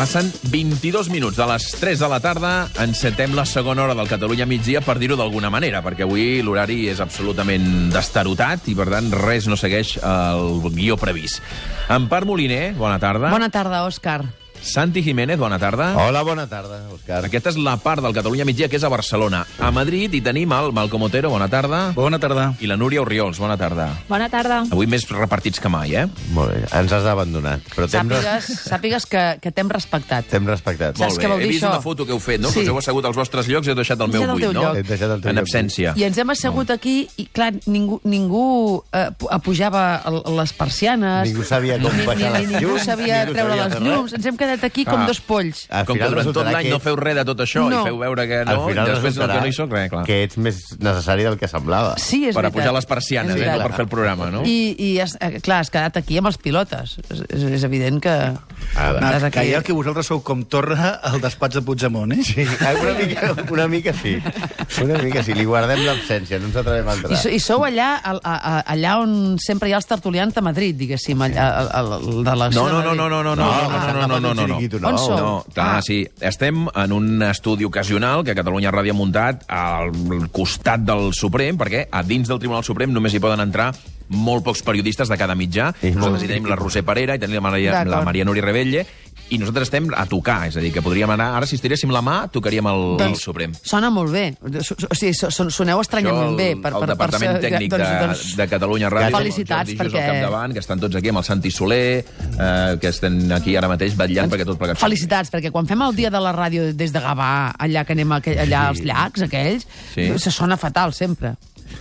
Passen 22 minuts de les 3 de la tarda, encetem la segona hora del Catalunya migdia, per dir-ho d'alguna manera, perquè avui l'horari és absolutament destarotat i, per tant, res no segueix el guió previst. Empar Moliner, bona tarda. Bona tarda, Òscar. Santi Jiménez, bona tarda. Hola, bona tarda, Òscar. Aquesta és la part del Catalunya migdia que és a Barcelona. A Madrid hi tenim el Malcom Otero, bona tarda. Bona tarda. I la Núria Orriols, bona tarda. Bona tarda. Avui més repartits que mai, eh? Molt bé, ens has abandonat. Però Sàpigues que t'hem respectat. t'hem respectat. Saps què vol He dir vist això? una foto que heu fet, no? Sí. Que us heu assegut als vostres llocs i heu deixat el meu Deixat el buit, teu no? lloc. He deixat el teu En lloc. absència. I ens hem assegut aquí i, clar, ningú apujava les persianes. Ningú sabia com baixar les Ningú llums, sabia ningú treure sabia les fer res. llums. Ens hem quedat aquí com dos polls. Al Com que final durant tot resultarà l'any no feu res de tot això No. i feu veure que Al no, i final després el resultarà que no hi soc, res, clar. que ets més necessari del que semblava. Sí, és Per veritat. apujar les persianes, És veritat. no per fer el programa, no? Clar, has quedat aquí amb els pilotes. És evident que... Ara. Estàs Creia que vosaltres sou com Torra al despatx de Puigdemont, eh? Sí, una mica sí. Una mica sí. Li guardem l'absència, no ens atrevem a entrar. I sou allà on sempre hi ha els tertulians de Madrid, diguéssim, allà, de la... No. On sou? No, clar, sí. Estem en un estudi ocasional que Catalunya Ràdio ha muntat al costat del Suprem, perquè a dins del Tribunal Suprem només hi poden entrar molt pocs periodistes de cada mitjà. Nosaltres hi tenim la Roser Parera, i tenim la Maria Núria Rebelle, i nosaltres estem a tocar, és a dir, que podríem anar... Ara, si estiréssim la mà, tocaríem el Suprem. Sona molt bé. O sigui, soneu estranyament bé. El Departament Tècnic de Catalunya Ràdio, felicitats, el Jordi Just perquè... al capdavant, que estan tots aquí, amb el Santi Soler, que estan aquí ara mateix vetllant perquè tot plegat... Felicitats, perquè quan fem el dia de la ràdio des de Gavà, allà que anem allà als llacs, aquells, se sona fatal, sempre.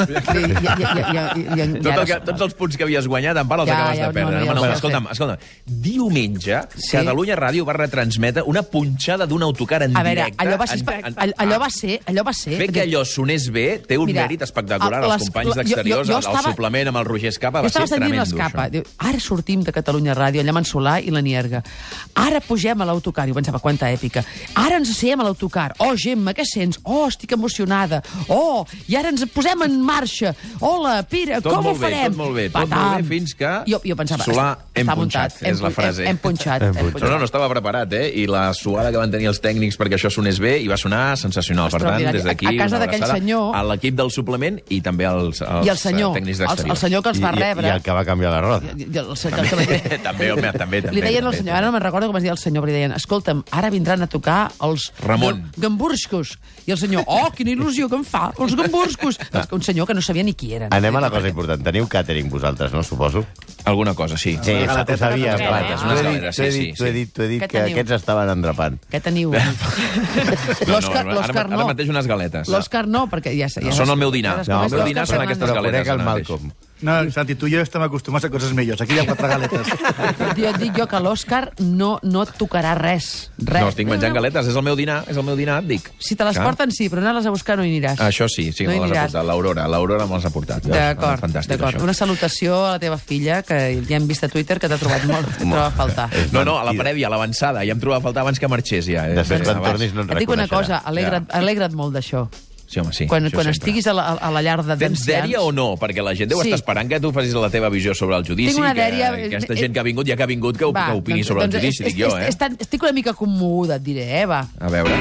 Tots els punts que havies guanyat, en part els acabes de perdre. Escolta'm, diumenge, Catalunya Ràdio va retransmetre una punxada d'un autocar en directe. A veure, allò va ser... Fer que allò sonés bé té un mèrit espectacular. Els companys d'exteriors, el suplement amb el Roger Escapa, va ser tremendo, això. Ara sortim de Catalunya Ràdio, allà amb en Solà i la Nierga. Ara pugem a l'autocar. Jo pensava, quanta èpica. Ara ens asseiem a l'autocar. Oh, Gemma, què sents? Oh, estic emocionada. Oh, i ara ens posem en marxa. Hola, Pere, com ho farem? Tot molt bé, fins que... Jo pensava, Solà, hem punxat, és la frase. Hem punxat. No estava preparat, eh? I la suada que van tenir els tècnics perquè això sonés bé i va sonar sensacional. Per tant, des d'aquí, a casa d'aquell senyor... a l'equip del suplement i també als tècnics d'exterior. El senyor que els va rebre... I el que va canviar la roda. També, home, també. Li deien al senyor, ara no me'n recordo com es deia el senyor, però li deien, escolta'm, ara vindran a tocar els... Ramon. Gamburskos. I el senyor, oh, quina il·lusió que em fa, els gamburskos. Un senyor que no sabia ni qui eren. Anem a la cosa important. Teniu càtering vosaltres, no? Suposo. Alguna cosa, sí. Sí, ho sabia. Unes galetes, sí. T'ho he dit que aquests estaven endrapant. Què teniu? L'Òscar no. Ara mateix unes galetes. L'Òscar no, perquè ja... Són el meu dinar. El meu dinar són aquestes galetes. El Malcolm. No, Santi, tu i jo estem acostumats a coses millors. Aquí hi ha 4 galetes. Dic jo que l'Òscar no et tocarà res. No, estic menjant galetes, és el meu dinar, et dic. Si te les porten, sí, però anar-les a buscar no hi aniràs. Això sí, me les ha portat. L'Aurora me les ha portat. D'acord. Una salutació a la teva filla, que ja hem vist a Twitter que t'ha trobat molt, que troba a faltar. No, a la prèvia, a l'avançada, ja em trobava a faltar abans que marxés, ja. Després, quan tornis, no et et dic una reconeixerà. cosa, alegra't molt d'això. Sí, home, sí. Quan estiguis a la llar de Tens d'ancians... dèria o no? Perquè la gent deu estar esperant que tu facis la teva visió sobre el judici. Tinc una dèria... Que aquesta gent que ha vingut, que opini sobre el judici, dic jo, eh? Estic una mica commoguda, et diré, va. A veure...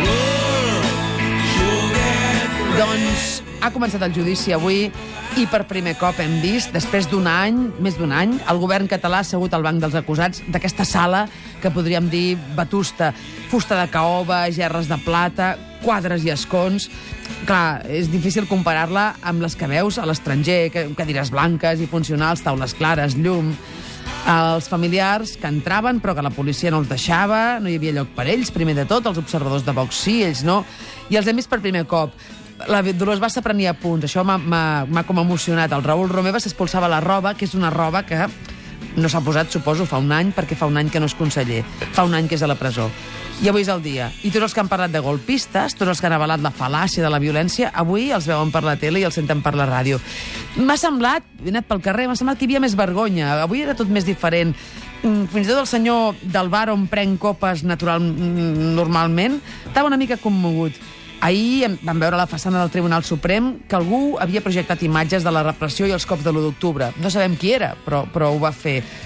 Doncs ha començat el judici avui i per primer cop hem vist, després d'un any, més d'un any, el govern català ha assegut al banc dels acusats d'aquesta sala que podríem dir vetusta. Fusta de caoba, gerres de plata, quadres i escons... Clar, és difícil comparar-la amb les que veus a l'estranger, cadires blanques i funcionals, taules clares, llum... Els familiars que entraven però que la policia no els deixava, no hi havia lloc per ells, primer de tot, els observadors de Vox sí, ells no, i els hem vist per primer cop. La Dolors Bassa prenia punts, això m'ha com emocionat. El Raül Romeva s'expulsava la roba, que és una roba que no s'ha posat, suposo, fa un any, perquè fa un any que no és conseller, fa un any que és a la presó. I avui és el dia. I tots els que han parlat de golpistes, tots els que han avalat la fal·làcia de la violència, avui els veuen per la tele i els senten per la ràdio. M'ha semblat, he anat pel carrer, m'ha semblat que hi havia més vergonya. Avui era tot més diferent. Fins i tot el senyor del bar on prenc copes normalment estava una mica commogut. Ahir vam veure a la façana del Tribunal Suprem que algú havia projectat imatges de la repressió i els cops de l'1 d'octubre. No sabem qui era, però ho va fer.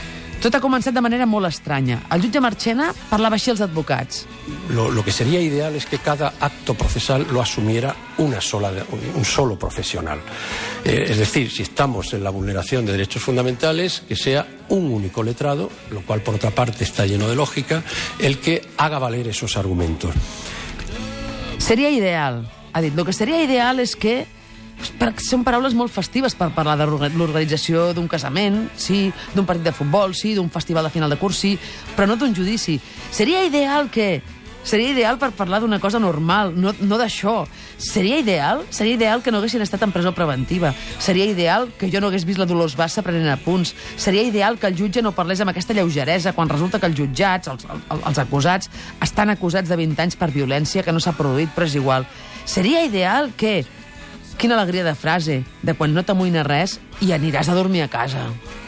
Tot ha començat de manera molt estranya. El jutge Marchena parlava així als advocats. Lo que sería ideal es que cada acto procesal lo asumiera un solo profesional. Es decir, si estamos en la vulneración de derechos fundamentales, que sea un único letrado, lo cual por otra parte está lleno de lógica, el que haga valer esos argumentos. Seria ideal, ha dit. Lo que seria ideal és que són paraules molt festives per parlar de l'organització d'un casament, sí, d'un partit de futbol, sí, d'un festival de final de curs, sí, però no d'un judici. Seria ideal per parlar d'una cosa normal, no d'això. Seria ideal que no haguessin estat en presó preventiva. Seria ideal que jo no hagués vist la Dolors Bassa prenent apunts. Seria ideal que el jutge no parlés amb aquesta lleugeresa quan resulta que els jutjats, els acusats, estan acusats de 20 anys per violència que no s'ha produït, però és igual. Seria ideal que... Quina alegria de frase, de quan no t'amoïna res i aniràs a dormir a casa.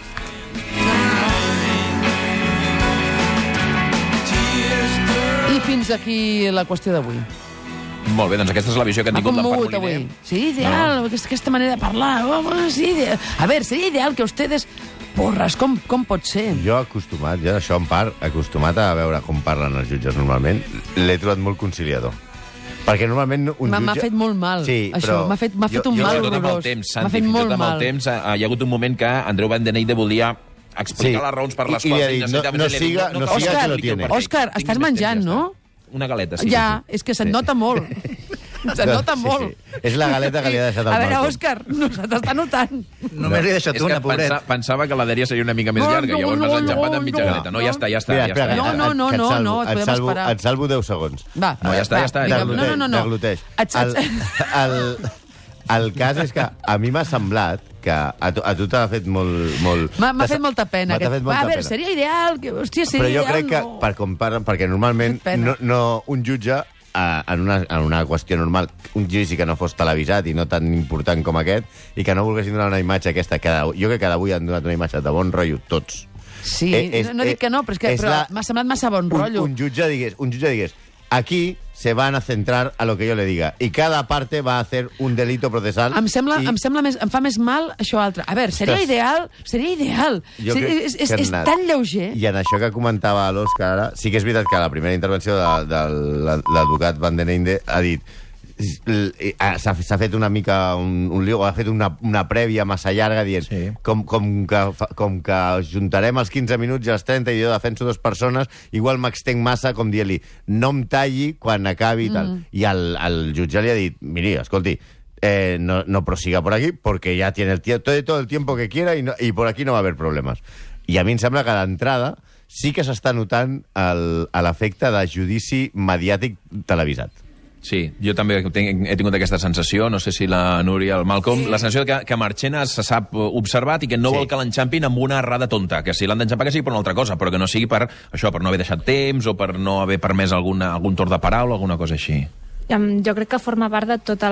I fins aquí la qüestió d'avui. Molt bé, doncs aquesta és la visió que han tingut l'Empar Moliner. Sí, ideal, aquesta manera de parlar. Sí, a veure, seria ideal que ustedes... Porres, com pot ser? Jo això en part, acostumat a veure com parlen els jutges normalment, l'he trobat molt conciliador. Perquè normalment un jutge... M'ha fet molt mal, sí, això. M'ha fet un mal horrorós. M'ha fet molt mal. Hi ha hagut un moment que Andreu Van den Eyde volia explicar les raons per les quals... No siga que lo tiene. Òscar, estàs menjant, no? Una galeta, sí. Ja, és que se't nota molt. Se't nota molt. És la galeta que li ha deixat al Malcolm. A veure, Òscar, no se t'està notant. Només li he deixat una, pobret. Pensava que la dèria seria una mica més llarga, llavors m'has enxampat amb mitja galeta. No, ja està. No, et podem esperar. Et salvo 10 segons. Va. No, ja està. Degluteix. El cas és que a mi m'ha semblat que a tu t'ha fet molt... M'ha fet molta pena. A veure, seria ideal... Però jo crec que, perquè normalment un jutge, en una qüestió normal, un judici que no fos televisat i no tan important com aquest, i que no volguessin donar una imatge aquesta, jo crec que d'avui han donat una imatge de bon rotllo tots. Sí, no dic que no, però m'ha semblat massa bon rotllo. Un jutge digués, aquí se van a centrar a lo que yo le diga. Y cada parte va a hacer un delito procesal. Em fa més mal això altre. A veure, seria ideal. És tan lleuger. I en això que comentava l'Òscar ara, sí que és veritat que a la primera intervenció de l'advocat Van den Eyde ha dit s'ha fet una mica un lío, ha fet una prèvia massa llarga dient com que juntarem els 15 minuts i els 30 i jo defenso 2 persones, igual m'extenc massa com dient-li, no em talli quan acabi i tal. I el jutge li ha dit, miri, escolti, no prosiga por aquí porque ya tiene todo el tiempo que quiera y por aquí no va a haver problemes. I a mi em sembla que d'entrada sí que s'està notant l'efecte de judici mediàtic televisat. Sí, jo també he tingut aquesta sensació, no sé si la Núria, el Malcolm, la sensació que Marchena se sap observat i que no vol que l'enxampin amb una errada tonta, que si l'han d'enxampar que sigui per una altra cosa, però que no sigui per això, per no haver deixat temps o per no haver permès algun torn de paraula o alguna cosa així. Jo crec que forma part de tota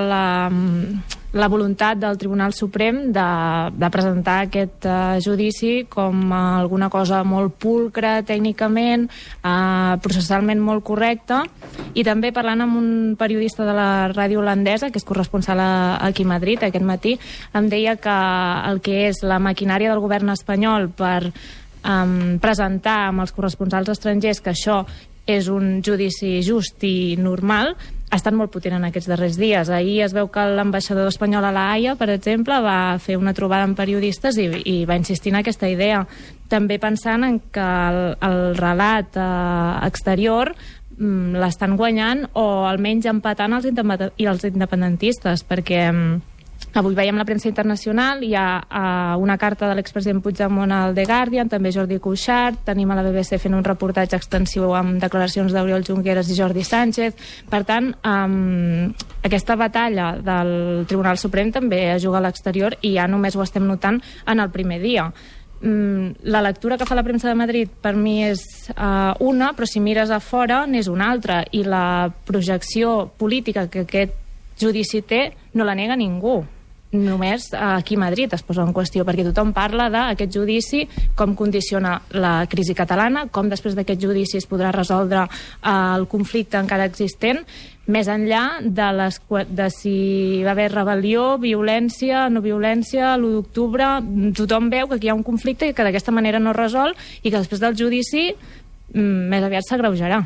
la voluntat del Tribunal Suprem de presentar aquest judici com alguna cosa molt pulcra tècnicament, processalment molt correcta, i també parlant amb un periodista de la ràdio holandesa, que és corresponsal aquí a Madrid aquest matí, em deia que el que és la maquinària del govern espanyol per presentar amb els corresponsals estrangers que això és un judici just i normal, ha estat molt potent en aquests darrers dies. Ahir es veu que l'ambaixador espanyol a la Haia, per exemple, va fer una trobada amb periodistes i va insistir en aquesta idea. També pensant en que el relat exterior l'estan guanyant o almenys empatant els independentistes, perquè avui veiem la premsa internacional, hi ha una carta de l'expresident Puigdemont al The Guardian, també Jordi Cuixart, tenim a la BBC fent un reportatge extensiu amb declaracions d'Oriol Junqueras i Jordi Sánchez. Per tant, aquesta batalla del Tribunal Suprem també es juga a l'exterior i ja només ho estem notant en el primer dia. La lectura que fa la premsa de Madrid per mi és una, però si mires a fora n'és una altra, i la projecció política que aquest judici té no la nega ningú. només aquí a Madrid es posa en qüestió, perquè tothom parla d'aquest judici, com condiciona la crisi catalana, com després d'aquest judici es podrà resoldre el conflicte encara existent, més enllà de si va haver rebel·lió, violència, no violència, l'1 d'octubre, tothom veu que aquí hi ha un conflicte i que d'aquesta manera no es resol i que després del judici més aviat s'agreujarà.